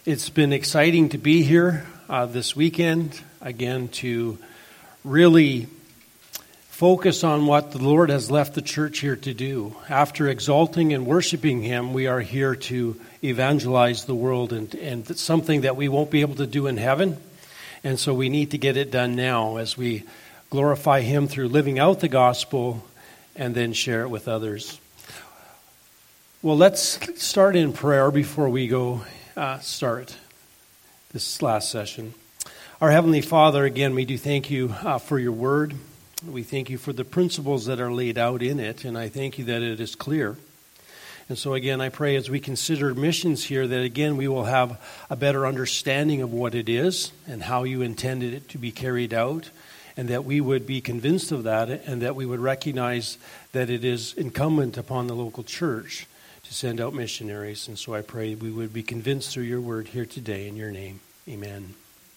It's been exciting to be here this weekend, again, to really focus on what the Lord has left the church here to do. After exalting and worshiping Him, we are here to evangelize the world, and it's something that we won't be able to do in heaven, and so we need to get it done now as we glorify Him through living out the gospel and then share it with others. Well, let's start in prayer before we go start this last session. Our Heavenly Father, again, we do thank you for your word. We thank you for the principles that are laid out in it, and I thank you that it is clear. And so again, I pray as we consider missions here that again we will have a better understanding of what it is and how you intended it to be carried out, and that we would be convinced of that, and that we would recognize that it is incumbent upon the local church to send out missionaries. And so I pray we would be convinced through your word here today in your name. Amen.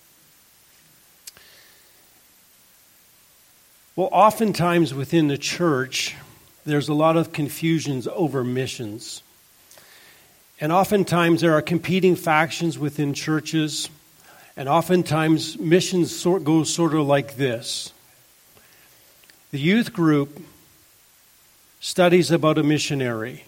Well, oftentimes within the church, there's a lot of confusions over missions. And oftentimes there are competing factions within churches. And oftentimes missions go sort of like this. The youth group studies about a missionary.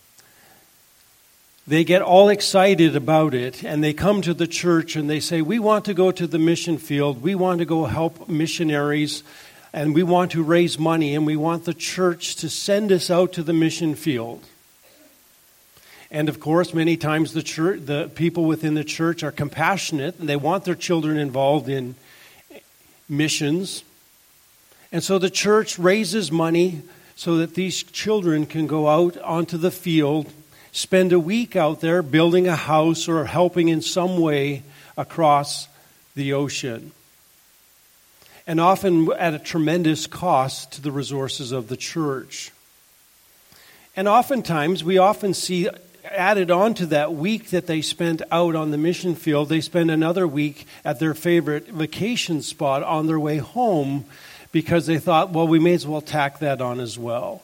They get all excited about it, and they come to the church and they say, we want to go to the mission field, we want to go help missionaries, and we want to raise money, and we want the church to send us out to the mission field. And of course, many times the people within the church are compassionate, and they want their children involved in missions. And so the church raises money so that these children can go out onto the field, spend a week out there building a house or helping in some way across the ocean. And often at a tremendous cost to the resources of the church. And oftentimes, we often see added on to that week that they spent out on the mission field, they spend another week at their favorite vacation spot on their way home because they thought, well, we may as well tack that on as well.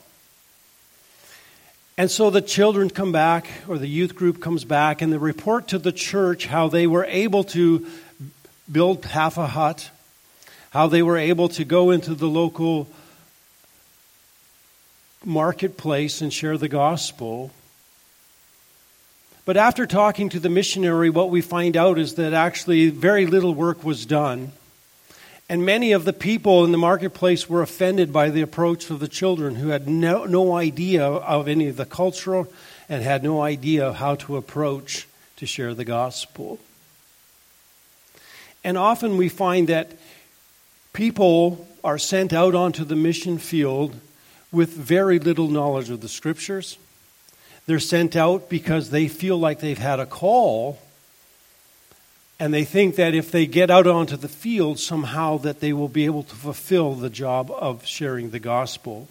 And so the children come back, or the youth group comes back, and they report to the church how they were able to build half a hut, how they were able to go into the local marketplace and share the gospel. But after talking to the missionary, what we find out is that actually very little work was done. And many of the people in the marketplace were offended by the approach of the children who had no idea of any of the culture and had no idea of how to approach to share the gospel. And often we find that people are sent out onto the mission field with very little knowledge of the scriptures. They're sent out because they feel like they've had a call, and they think that if they get out onto the field, somehow that they will be able to fulfill the job of sharing the gospel.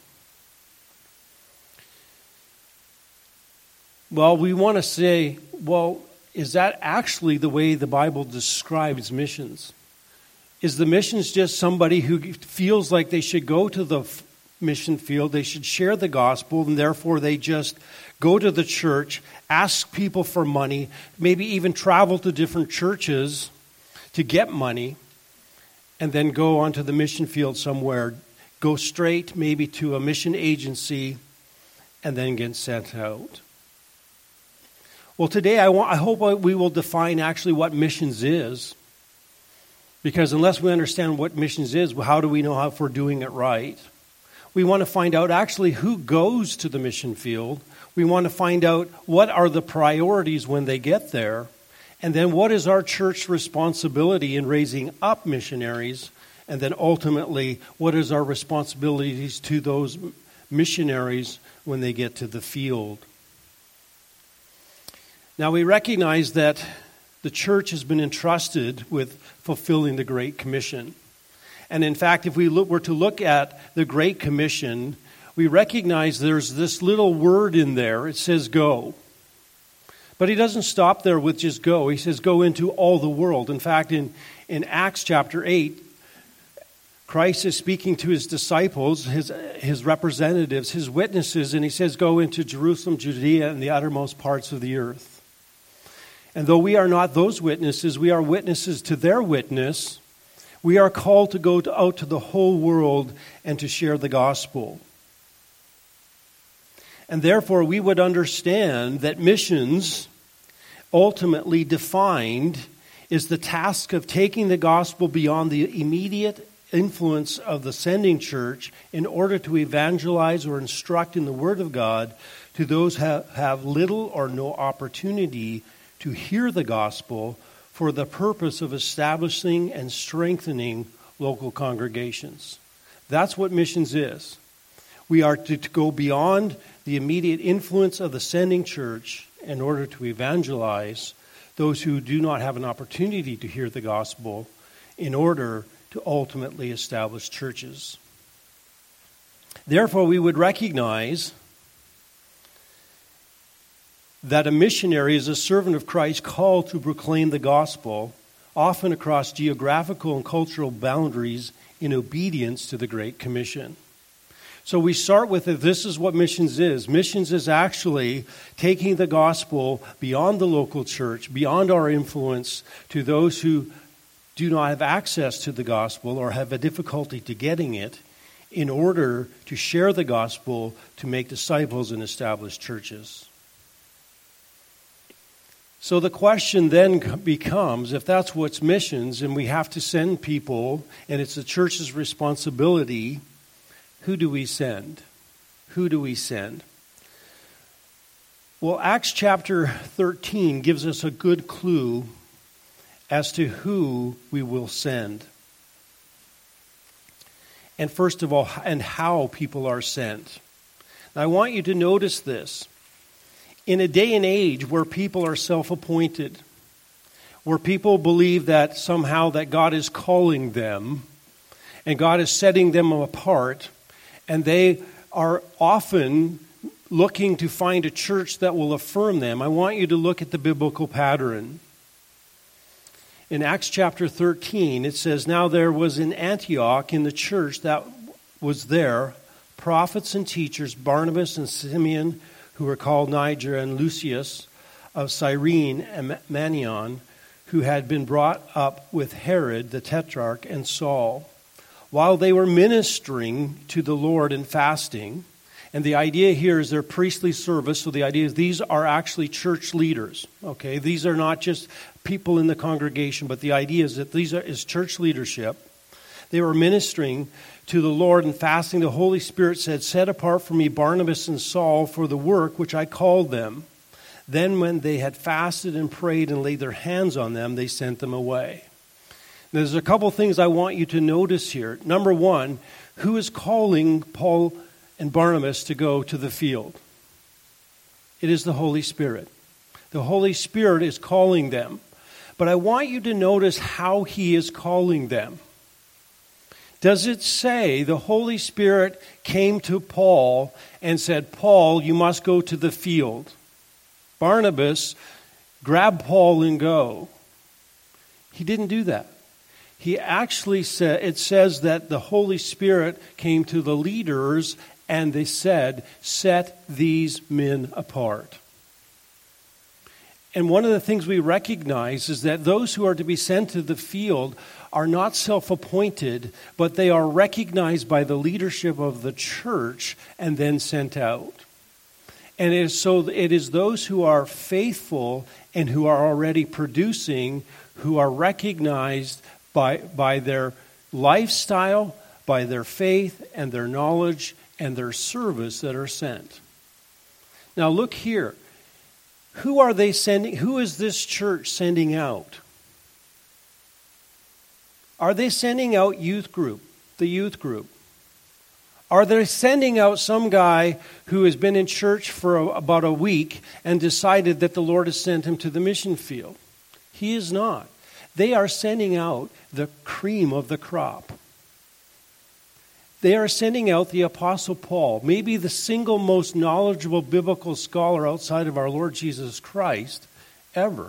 Well, we want to say, well, is that actually the way the Bible describes missions? Is the missions just somebody who feels like they should go to the mission field, they should share the gospel, and therefore they just go to the church, ask people for money, maybe even travel to different churches to get money, and then go onto the mission field somewhere, go straight maybe to a mission agency, and then get sent out? Well, today I hope we will define actually what missions is, because unless we understand what missions is, how do we know if we're doing it right? We want to find out actually who goes to the mission field. We want to find out what are the priorities when they get there. And then what is our church responsibility in raising up missionaries? And then ultimately, what is our responsibilities to those missionaries when they get to the field? Now we recognize that the church has been entrusted with fulfilling the Great Commission. And in fact, if we were to look at the Great Commission, we recognize there's this little word in there. It says go. But he doesn't stop there with just go. He says go into all the world. In fact, in Acts chapter 8, Christ is speaking to his disciples, his representatives, his witnesses, and he says go into Jerusalem, Judea, and the uttermost parts of the earth. And though we are not those witnesses, we are witnesses to their witness. We are called to go out to the whole world and to share the gospel. And therefore, we would understand that missions, ultimately defined, is the task of taking the gospel beyond the immediate influence of the sending church in order to evangelize or instruct in the Word of God to those who have little or no opportunity to hear the gospel for the purpose of establishing and strengthening local congregations. That's what missions is. We are to go beyond the immediate influence of the sending church in order to evangelize those who do not have an opportunity to hear the gospel in order to ultimately establish churches. Therefore, we would recognize that a missionary is a servant of Christ called to proclaim the gospel, often across geographical and cultural boundaries in obedience to the Great Commission. So we start with it. This is what missions is. Missions is actually taking the gospel beyond the local church, beyond our influence, to those who do not have access to the gospel or have a difficulty to getting it, in order to share the gospel, to make disciples and establish churches. So the question then becomes, if that's what's missions and we have to send people and it's the church's responsibility, who do we send? Who do we send? Well, Acts chapter 13 gives us a good clue as to who we will send. And first of all, and how people are sent. Now, I want you to notice this. In a day and age where people are self-appointed, where people believe that somehow that God is calling them and God is setting them apart, and they are often looking to find a church that will affirm them, I want you to look at the biblical pattern. In Acts chapter 13, it says, "Now there was in Antioch in the church that was there prophets and teachers, Barnabas and Simeon, who were called Niger, and Lucius of Cyrene and Manaen, who had been brought up with Herod the Tetrarch and Saul. While they were ministering to the Lord and fasting," and the idea here is their priestly service, so the idea is these are actually church leaders, okay? These are not just people in the congregation, but the idea is that is church leadership. They were ministering to the Lord and fasting. The Holy Spirit said, "Set apart for me Barnabas and Saul for the work which I called them." Then when they had fasted and prayed and laid their hands on them, they sent them away. There's a couple things I want you to notice here. Number one, who is calling Paul and Barnabas to go to the field? It is the Holy Spirit. The Holy Spirit is calling them. But I want you to notice how he is calling them. Does it say the Holy Spirit came to Paul and said, "Paul, you must go to the field"? Barnabas, grab Paul and go. He didn't do that. He actually said, it says that the Holy Spirit came to the leaders and they said, "Set these men apart." And one of the things we recognize is that those who are to be sent to the field are not self-appointed, but they are recognized by the leadership of the church and then sent out. And it is those who are faithful and who are already producing, who are recognized by their lifestyle, by their faith and their knowledge and their service that are sent. Now look here. Who are they sending? Who is this church sending out? Are they sending out the youth group? Are they sending out some guy who has been in church for about a week and decided that the Lord has sent him to the mission field? He is not. They are sending out the cream of the crop. They are sending out the Apostle Paul, maybe the single most knowledgeable biblical scholar outside of our Lord Jesus Christ ever.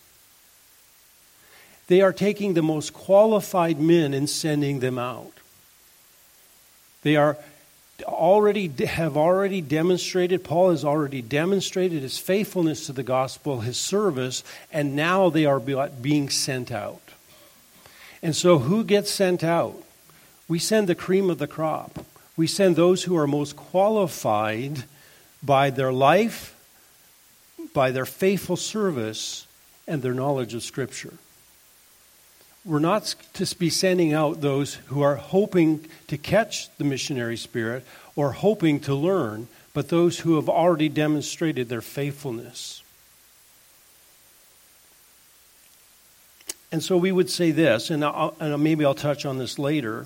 They are taking the most qualified men and sending them out. They are have already demonstrated, Paul has already demonstrated his faithfulness to the gospel, his service, and now they are being sent out. And so who gets sent out? We send the cream of the crop. We send those who are most qualified by their life, by their faithful service, and their knowledge of Scripture. We're not to be sending out those who are hoping to catch the missionary spirit or hoping to learn, but those who have already demonstrated their faithfulness. And so we would say this, and maybe I'll touch on this later.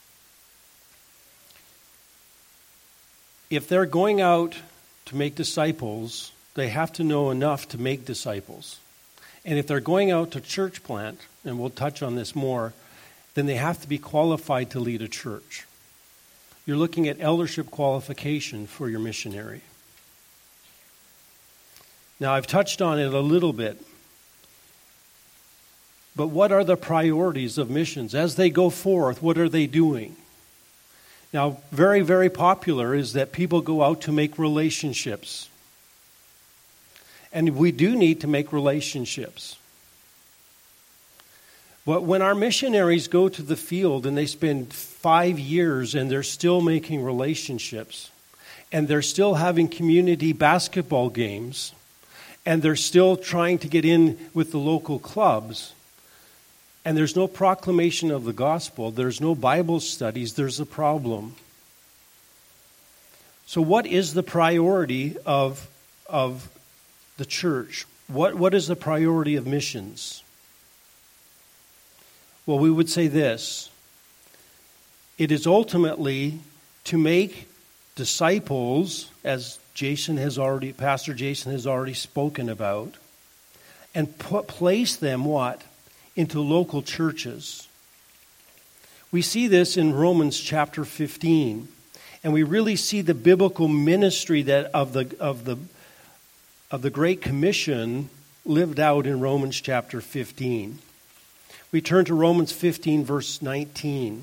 If they're going out to make disciples, they have to know enough to make disciples. And if they're going out to church plant, and we'll touch on this more, then they have to be qualified to lead a church. You're looking at eldership qualification for your missionary. Now, I've touched on it a little bit. But what are the priorities of missions? As they go forth, what are they doing? Now, very, very popular is that people go out to make relationships. And we do need to make relationships. But when our missionaries go to the field and they spend 5 years and they're still making relationships, and they're still having community basketball games, and they're still trying to get in with the local clubs, and there's no proclamation of the gospel, there's no Bible studies, there's a problem. So what is the priority of the church? What is the priority of missions? Well, we would say this. It is ultimately to make disciples, as Pastor Jason has already spoken about, and place them what? Into local churches. We see this in Romans chapter 15, and we really see the biblical ministry that of the Great Commission lived out in Romans chapter 15. We turn to Romans 15, verse 19.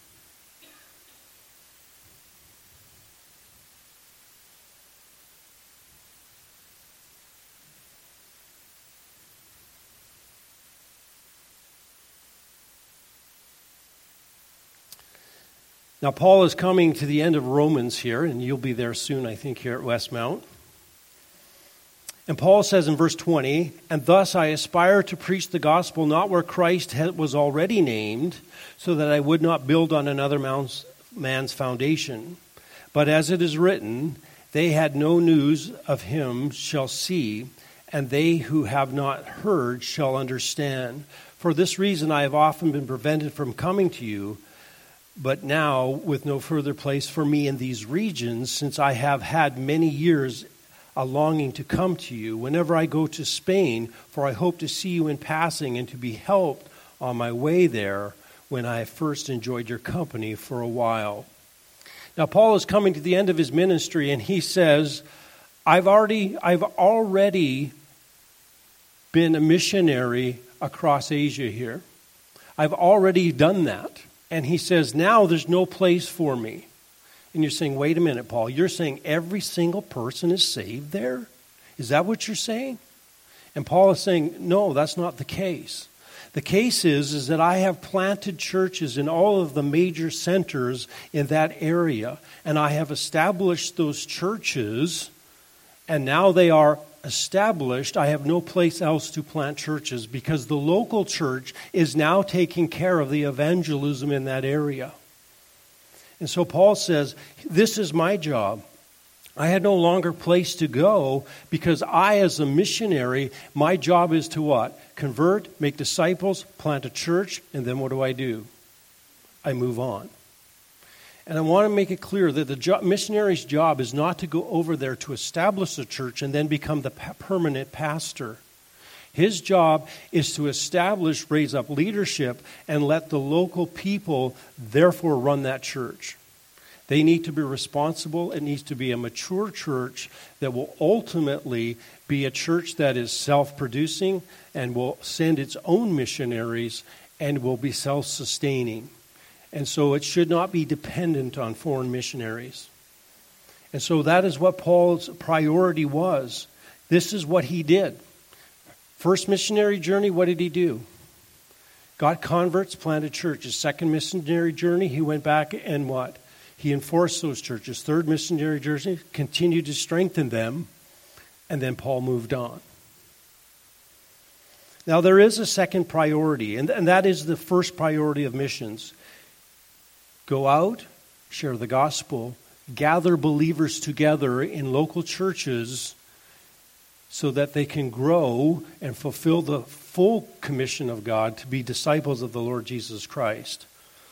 Now, Paul is coming to the end of Romans here, and you'll be there soon, I think, here at Westmount. And Paul says in verse 20, "And thus I aspire to preach the gospel not where Christ was already named, so that I would not build on another man's foundation. But as it is written, they had no news of him shall see, and they who have not heard shall understand. For this reason I have often been prevented from coming to you, but now with no further place for me in these regions, since I have had many years a longing to come to you whenever I go to Spain, for I hope to see you in passing and to be helped on my way there when I first enjoyed your company for a while." Now, Paul is coming to the end of his ministry, and he says, I've already been a missionary across Asia here. I've already done that. And he says, now there's no place for me. And you're saying, wait a minute, Paul, you're saying every single person is saved there? Is that what you're saying? And Paul is saying, no, that's not the case. The case is that I have planted churches in all of the major centers in that area, and I have established those churches, and now they are established. I have no place else to plant churches because the local church is now taking care of the evangelism in that area. And so Paul says, this is my job. I had no longer place to go because I, as a missionary, my job is to what? Convert, make disciples, plant a church, and then what do? I move on. And I want to make it clear that the missionary's job is not to go over there to establish a church and then become the permanent pastor. His job is to establish, raise up leadership, and let the local people therefore run that church. They need to be responsible. It needs to be a mature church that will ultimately be a church that is self-producing and will send its own missionaries and will be self-sustaining. And so it should not be dependent on foreign missionaries. And so that is what Paul's priority was. This is what he did. First missionary journey, what did he do? Got converts, planted churches. Second missionary journey, he went back and what? He enforced those churches. Third missionary journey, continued to strengthen them. And then Paul moved on. Now there is a second priority, and that is the first priority of missions. Go out, share the gospel, gather believers together in local churches so that they can grow and fulfill the full commission of God to be disciples of the Lord Jesus Christ.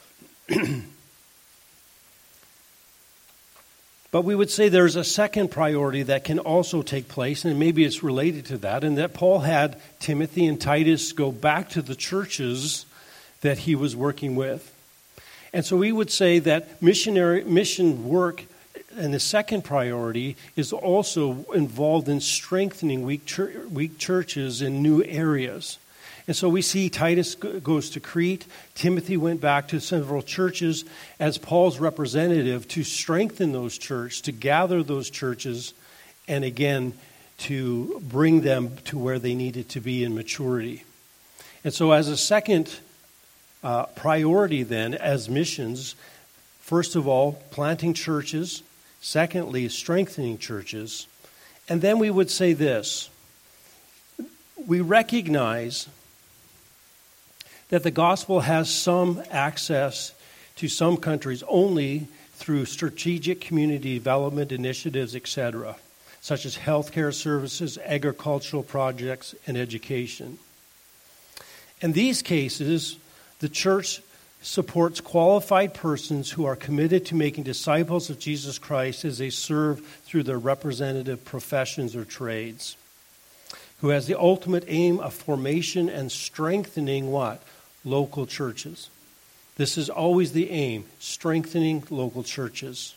But we would say there's a second priority that can also take place, and maybe it's related to that, and that Paul had Timothy and Titus go back to the churches that he was working with. And so we would say that mission work, and the second priority, is also involved in strengthening weak churches in new areas. And so we see Titus goes to Crete. Timothy went back to several churches as Paul's representative to strengthen those churches, to gather those churches, and again, to bring them to where they needed to be in maturity. And so as a second priority then, as missions, first of all, planting churches. Secondly, strengthening churches. And then we would say this. We recognize that the gospel has some access to some countries only through strategic community development initiatives, etc., such as healthcare services, agricultural projects, and education. In these cases, the church supports qualified persons who are committed to making disciples of Jesus Christ as they serve through their representative professions or trades, who has the ultimate aim of formation and strengthening what? Local churches. This is always the aim, strengthening local churches.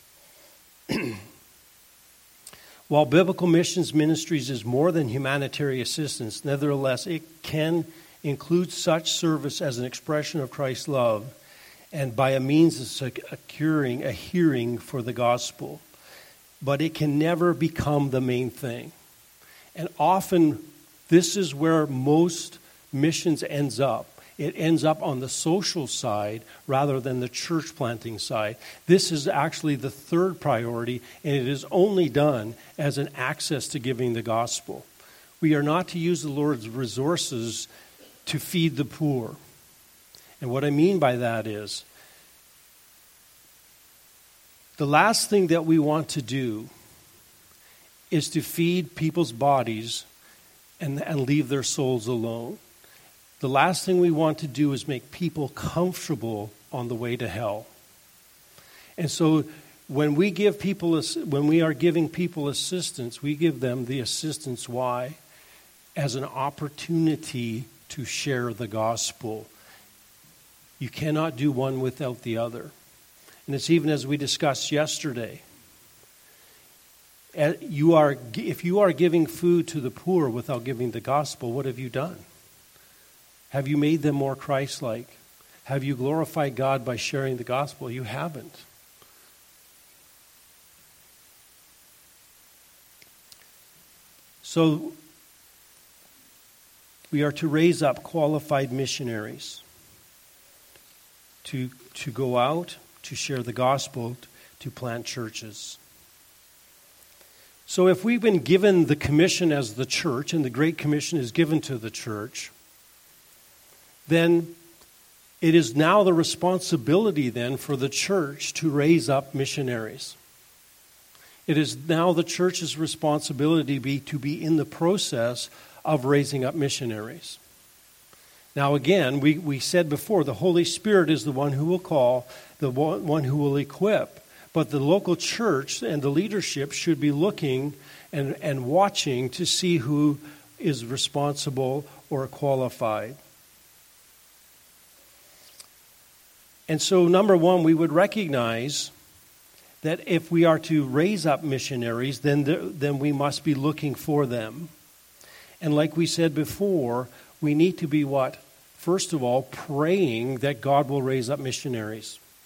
While biblical missions ministries is more than humanitarian assistance, nevertheless, it can include such service as an expression of Christ's love and by a means of securing a hearing for the gospel. But it can never become the main thing. And often, this is where most missions ends up. It ends up on the social side rather than the church planting side. This is actually the third priority, and it is only done as an access to giving the gospel. We are not to use the Lord's resources to feed the poor. And what I mean by that is, the last thing that we want to do is to feed people's bodies and leave their souls alone. The last thing we want to do is make people comfortable on the way to hell. And so when we are giving people assistance, we give them the assistance. Why? As an opportunity to share the gospel. You cannot do one without the other. And it's even as we discussed yesterday. If you are giving food to the poor without giving the gospel, what have you done? Have you made them more Christ-like? Have you glorified God by sharing the gospel? You haven't. So we are to raise up qualified missionaries to go out, to share the gospel, to plant churches. So if we've been given the commission as the church, and the Great Commission is given to the church, then it is now the responsibility then for the church to raise up missionaries. It is now the church's responsibility to be in the process of raising up missionaries. Now again, we said before, the Holy Spirit is the one who will call, the one who will equip. But the local church and the leadership should be looking and watching to see who is responsible or qualified. And so, number one, we would recognize that if we are to raise up missionaries, then we must be looking for them. And like we said before, we need to be what? First of all, praying that God will raise up missionaries.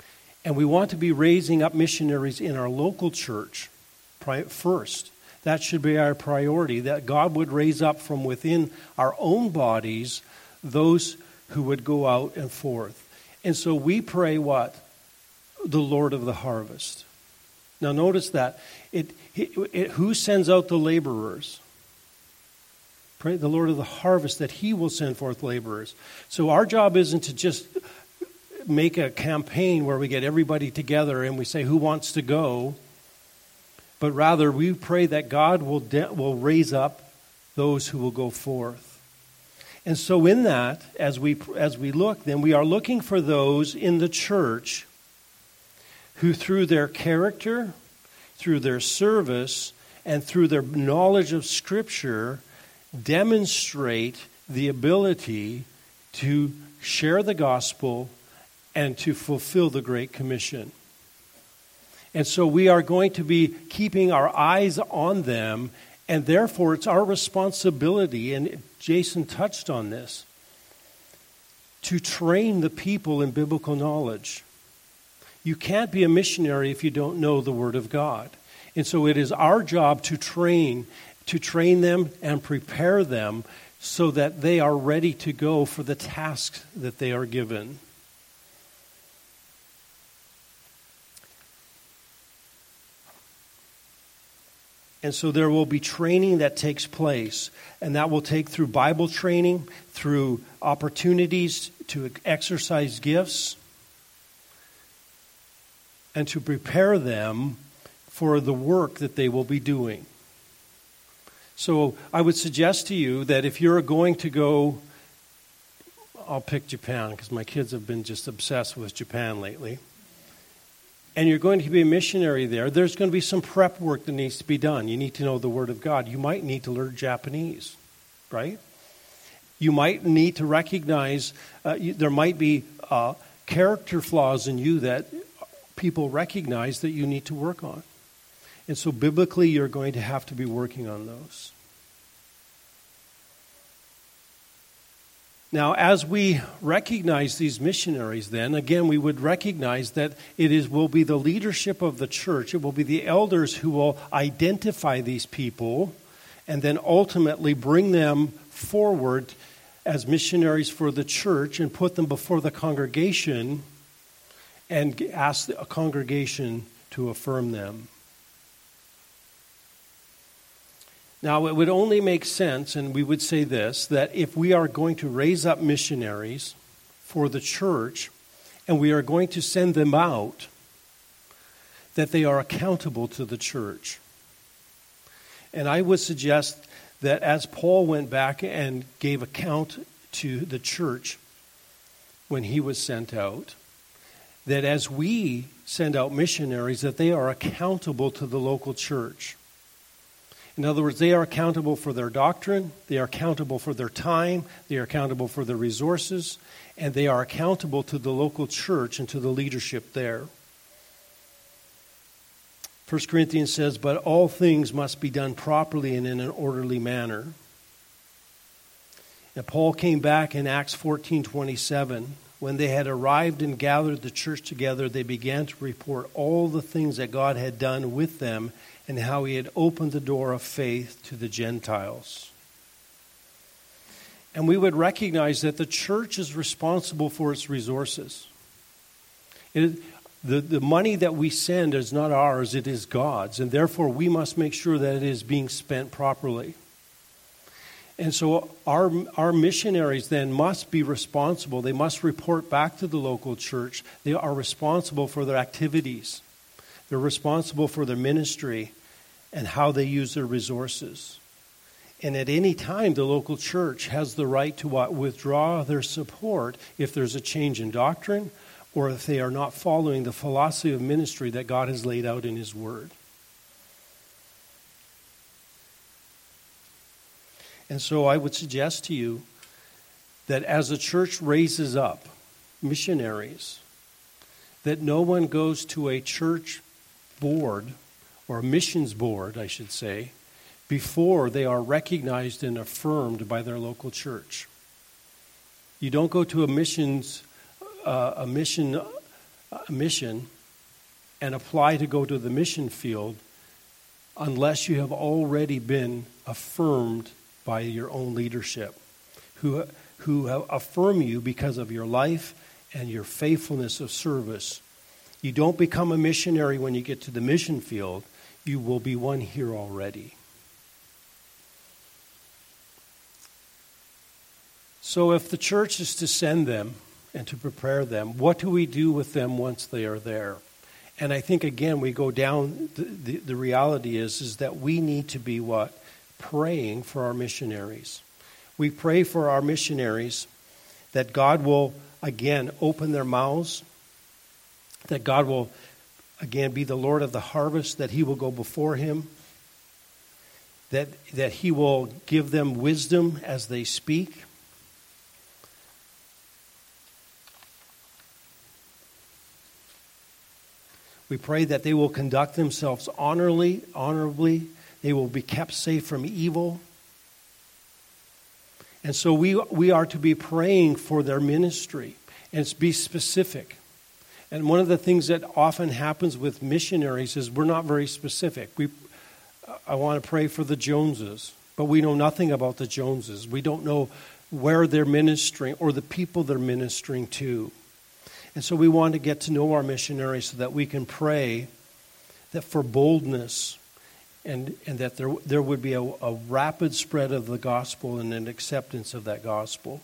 And we want to be raising up missionaries in our local church first. That should be our priority, that God would raise up from within our own bodies those who would go out and forth. And so we pray what? The Lord of the harvest. Now notice that. Who sends out the laborers? Pray the Lord of the harvest that he will send forth laborers. So our job isn't to just make a campaign where we get everybody together and we say who wants to go, but rather we pray that God will raise up those who will go forth. And so in that, as we look, then we are looking for those in the church who through their character, through their service, and through their knowledge of Scripture demonstrate the ability to share the gospel and to fulfill the Great Commission. And so we are going to be keeping our eyes on them, and therefore it's our responsibility, and Jason touched on this, to train the people in biblical knowledge. You can't be a missionary if you don't know the Word of God. And so it is our job to train them and prepare them so that they are ready to go for the tasks that they are given. And so there will be training that takes place, and that will take through Bible training, through opportunities to exercise gifts, and to prepare them for the work that they will be doing. So I would suggest to you that if you're going to go, I'll pick Japan because my kids have been just obsessed with Japan lately. And you're going to be a missionary there, there's going to be some prep work that needs to be done. You need to know the Word of God. You might need to learn Japanese, right? You might need to recognize there might be character flaws in you that people recognize that you need to work on. And so biblically, you're going to have to be working on those. Now, as we recognize these missionaries, then, again, we would recognize that will be the leadership of the church. It will be the elders who will identify these people and then ultimately bring them forward as missionaries for the church and put them before the congregation and ask the congregation to affirm them. Now, it would only make sense, and we would say this, that if we are going to raise up missionaries for the church and we are going to send them out, that they are accountable to the church. And I would suggest that as Paul went back and gave account to the church when he was sent out, that as we send out missionaries, that they are accountable to the local church. In other words, they are accountable for their doctrine, they are accountable for their time, they are accountable for their resources, and they are accountable to the local church and to the leadership there. 1 Corinthians says, but all things must be done properly and in an orderly manner. And Paul came back in Acts 14:27. When they had arrived and gathered the church together, they began to report all the things that God had done with them and how he had opened the door of faith to the Gentiles. And we would recognize that the church is responsible for its resources. The money that we send is not ours, it is God's. And therefore, we must make sure that it is being spent properly. And so our missionaries then must be responsible. They must report back to the local church. They are responsible for their activities. They're responsible for their ministry and how they use their resources. And at any time, the local church has the right to withdraw their support if there's a change in doctrine or if they are not following the philosophy of ministry that God has laid out in His Word. And so I would suggest to you that as the church raises up missionaries, that no one goes to a church board, or a missions board, I should say, before they are recognized and affirmed by their local church. You don't go to a mission and apply to go to the mission field unless you have already been affirmed by your own leadership, who affirm you because of your life and your faithfulness of service. You don't become a missionary when you get to the mission field. You will be one here already. So if the church is to send them and to prepare them, what do we do with them once they are there? And I think, again, we go down, the reality is that we need to be what? Praying for our missionaries. We pray for our missionaries that God will, again, open their mouths, that God will, again, be the Lord of the harvest, that he will go before him, that he will give them wisdom as they speak. We pray that they will conduct themselves honorably. They will be kept safe from evil. And so we are to be praying for their ministry and be specific. And one of the things that often happens with missionaries is we're not very specific. I want to pray for the Joneses, but we know nothing about the Joneses. We don't know where they're ministering or the people they're ministering to. And so we want to get to know our missionaries so that we can pray that for boldness and that there would be a rapid spread of the gospel and an acceptance of that gospel.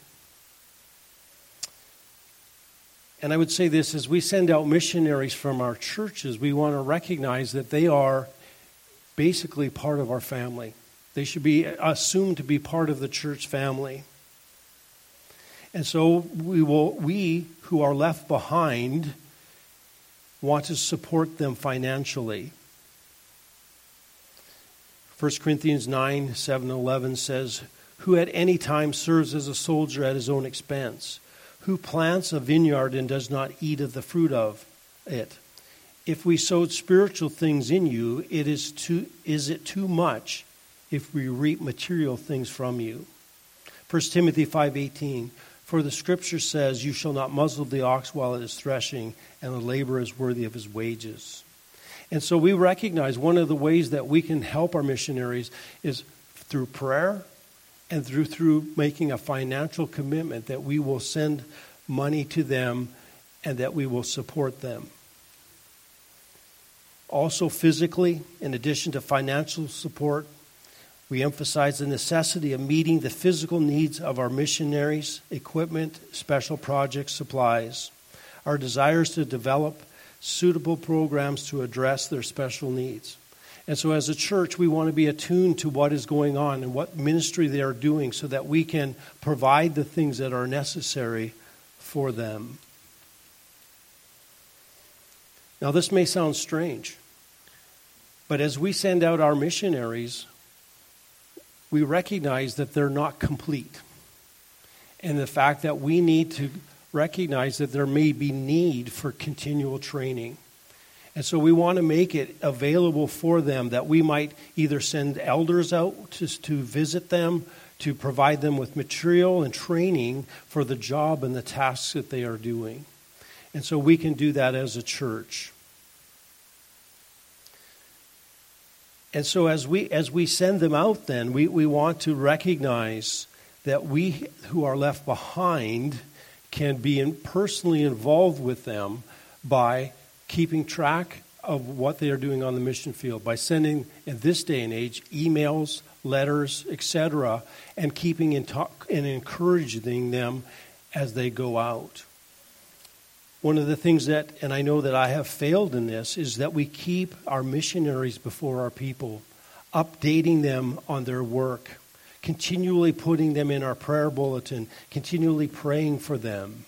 And I would say this, as we send out missionaries from our churches, we want to recognize that they are basically part of our family. They should be assumed to be part of the church family. And so we who are left behind want to support them financially. 1 Corinthians 9, 7, 11 says, "Who at any time serves as a soldier at his own expense? Who plants a vineyard and does not eat of the fruit of it? If we sowed spiritual things in you, is it too much if we reap material things from you?" 1 Timothy 5:18, "For the scripture says, you shall not muzzle the ox while it is threshing, and the laborer is worthy of his wages." And so we recognize one of the ways that we can help our missionaries is through prayer and through making a financial commitment that we will send money to them and that we will support them. Also physically, in addition to financial support, we emphasize the necessity of meeting the physical needs of our missionaries, equipment, special projects, supplies. Our desire is to develop suitable programs to address their special needs. And so as a church, we want to be attuned to what is going on and what ministry they are doing so that we can provide the things that are necessary for them. Now, this may sound strange, but as we send out our missionaries, we recognize that they're not complete. And the fact that we need to recognize that there may be need for continual training. And so we want to make it available for them that we might either send elders out to visit them, to provide them with material and training for the job and the tasks that they are doing. And so we can do that as a church. And so as we send them out then, we want to recognize that we who are left behind can be personally involved with them by keeping track of what they are doing on the mission field, by sending, in this day and age, emails, letters, etc., and keeping in talk and encouraging them as they go out. One of the things that, and I know that I have failed in this, is that we keep our missionaries before our people, updating them on their work, continually putting them in our prayer bulletin, continually praying for them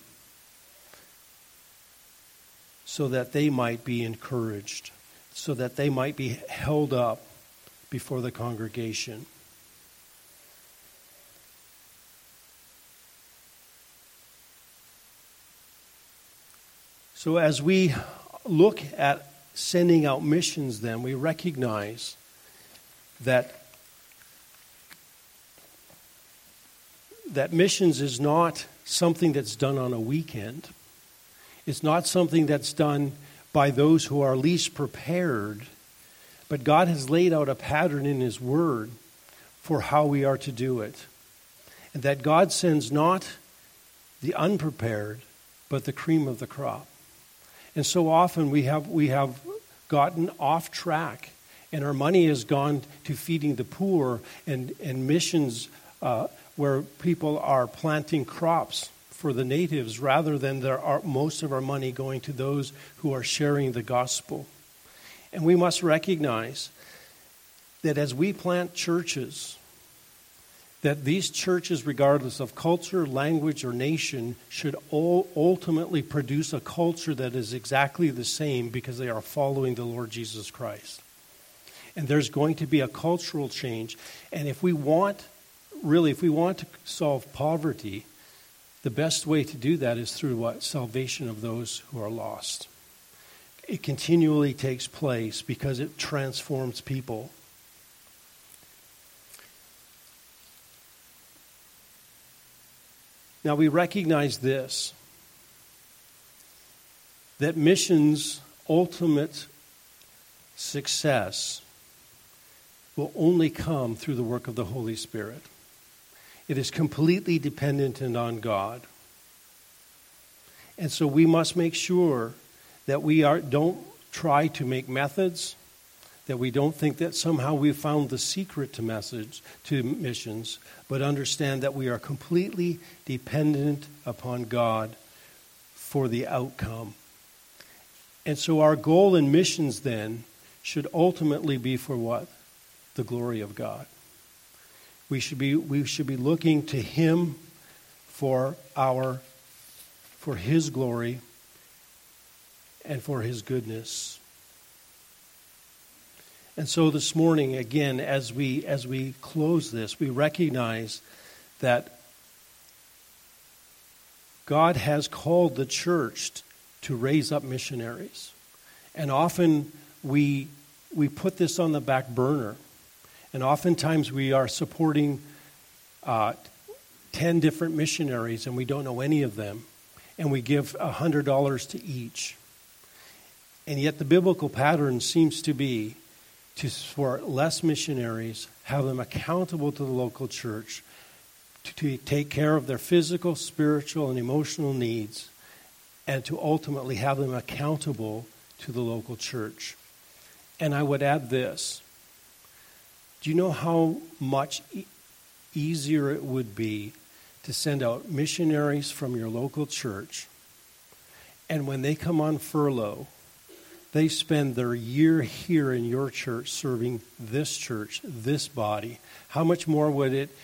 so that they might be encouraged, so that they might be held up before the congregation. So as we look at sending out missions then, we recognize that missions is not something that's done on a weekend. It's not something that's done by those who are least prepared. But God has laid out a pattern in His Word for how we are to do it. And that God sends not the unprepared, but the cream of the crop. And so often we have gotten off track, and our money has gone to feeding the poor and missions where people are planting crops for the natives rather than most of our money going to those who are sharing the gospel. And we must recognize that as we plant churches, that these churches, regardless of culture, language, or nation, should all ultimately produce a culture that is exactly the same because they are following the Lord Jesus Christ. And there's going to be a cultural change. And if we want to solve poverty, the best way to do that is through what? Salvation of those who are lost. It continually takes place because it transforms people. Now we recognize this, that missions' ultimate success will only come through the work of the Holy Spirit. It is completely dependent on God. And so we must make sure that we don't try to make methods, that we don't think that somehow we've found the secret to missions, but understand that we are completely dependent upon God for the outcome. And so our goal in missions then should ultimately be for what? The glory of God. We should be looking to Him for His glory and for His goodness. And so this morning, again, as we close this, we recognize that God has called the church to raise up missionaries. And often we put this on the back burner. And oftentimes we are supporting 10 different missionaries and we don't know any of them. And we give $100 to each. And yet the biblical pattern seems to be for less missionaries, have them accountable to the local church, to take care of their physical, spiritual, and emotional needs, and to ultimately have them accountable to the local church. And I would add this. Do you know how much easier it would be to send out missionaries from your local church, and when they come on furlough, they spend their year here in your church serving this church, this body? How much more would it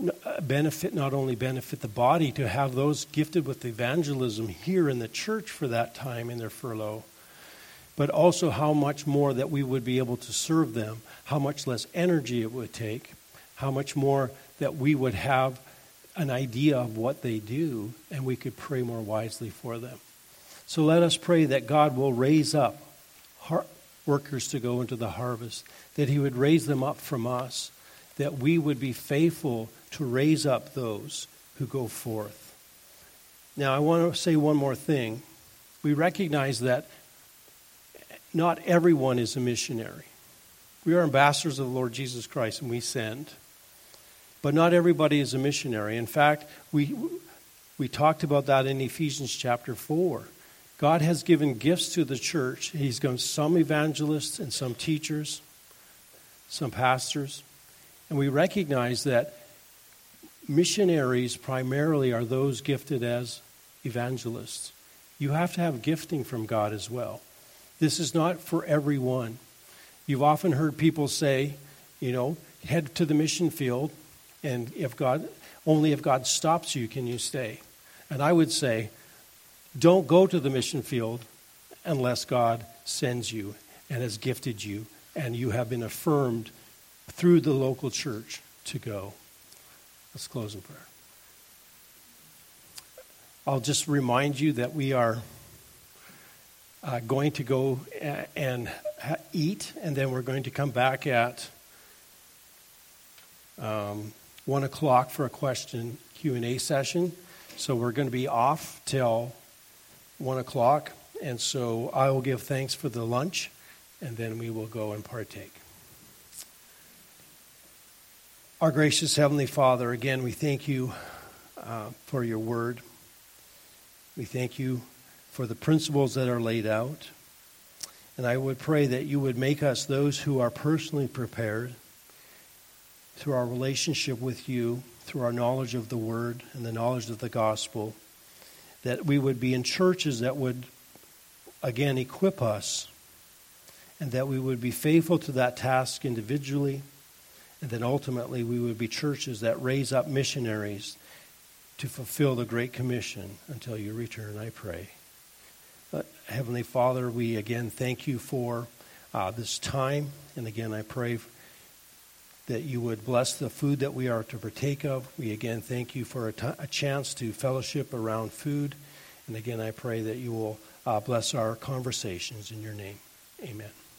not only benefit the body to have those gifted with evangelism here in the church for that time in their furlough, but also how much more that we would be able to serve them, how much less energy it would take, how much more that we would have an idea of what they do, and we could pray more wisely for them. So let us pray that God will raise up workers to go into the harvest, that He would raise them up from us, that we would be faithful to raise up those who go forth. Now, I want to say one more thing. We recognize that not everyone is a missionary. We are ambassadors of the Lord Jesus Christ, and we send. But not everybody is a missionary. In fact, we talked about that in Ephesians chapter 4. God has given gifts to the church. He's given some evangelists and some teachers, some pastors. And we recognize that missionaries primarily are those gifted as evangelists. You have to have gifting from God as well. This is not for everyone. You've often heard people say, head to the mission field, and only if God stops you can you stay. And I would say, don't go to the mission field unless God sends you and has gifted you and you have been affirmed through the local church to go. Let's close in prayer. I'll just remind you that we are going to go and eat, and then we're going to come back at 1 o'clock for a question Q&A session. So we're going to be off till 1 o'clock, And so I will give thanks for the lunch, and then we will go and partake. Our gracious Heavenly Father, again, we thank you for your word. We thank you for the principles that are laid out. And I would pray that you would make us those who are personally prepared through our relationship with you, through our knowledge of the word and the knowledge of the gospel, that we would be in churches that would, again, equip us, and that we would be faithful to that task individually, and then ultimately we would be churches that raise up missionaries to fulfill the Great Commission until you return, I pray. Heavenly Father, we again thank you for this time. And again, I pray that you would bless the food that we are to partake of. We again thank you for a chance to fellowship around food. And again, I pray that you will bless our conversations in your name. Amen.